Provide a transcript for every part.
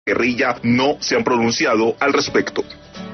guerrilla no se han pronunciado al respecto.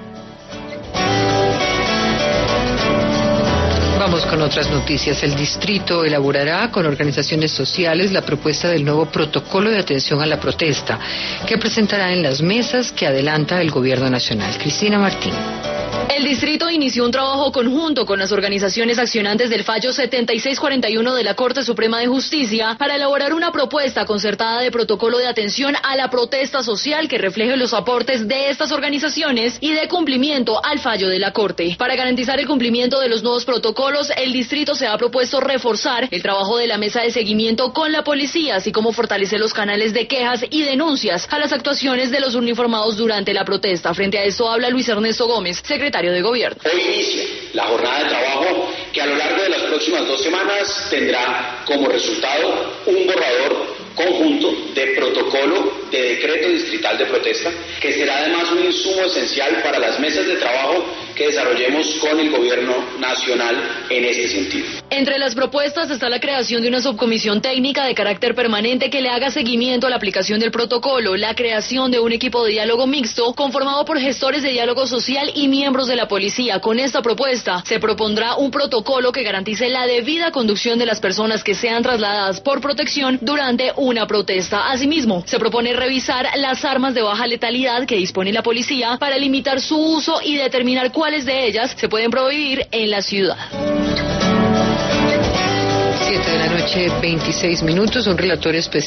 Vamos con otras noticias. El distrito elaborará con organizaciones sociales la propuesta del nuevo protocolo de atención a la protesta, que presentará en las mesas que adelanta el Gobierno Nacional. Cristina Martín. El distrito inició un trabajo conjunto con las organizaciones accionantes del fallo 7641 de la Corte Suprema de Justicia para elaborar una propuesta concertada de protocolo de atención a la protesta social que refleje los aportes de estas organizaciones y de cumplimiento al fallo de la Corte. Para garantizar el cumplimiento de los nuevos protocolos, el distrito se ha propuesto reforzar el trabajo de la mesa de seguimiento con la policía, así como fortalecer los canales de quejas y denuncias a las actuaciones de los uniformados durante la protesta. Frente a esto habla Luis Ernesto Gómez, secretario de Gobierno. Hoy inicia la jornada de trabajo que a lo largo de las próximas 2 semanas tendrá como resultado un borrador conjunto de protocolo de decreto distrital de protesta, que será además un insumo esencial para las mesas de trabajo que desarrollemos con el Gobierno Nacional en este sentido. Entre las propuestas está la creación de una subcomisión técnica de carácter permanente que le haga seguimiento a la aplicación del protocolo, la creación de un equipo de diálogo mixto conformado por gestores de diálogo social y miembros de la policía. Con esta propuesta se propondrá un protocolo que garantice la debida conducción de las personas que sean trasladadas por protección durante una protesta. Asimismo, se propone revisar las armas de baja letalidad que dispone la policía para limitar su uso y determinar cuáles de ellas se pueden prohibir en la ciudad. 7 de la noche, 26 minutos, un relator especial.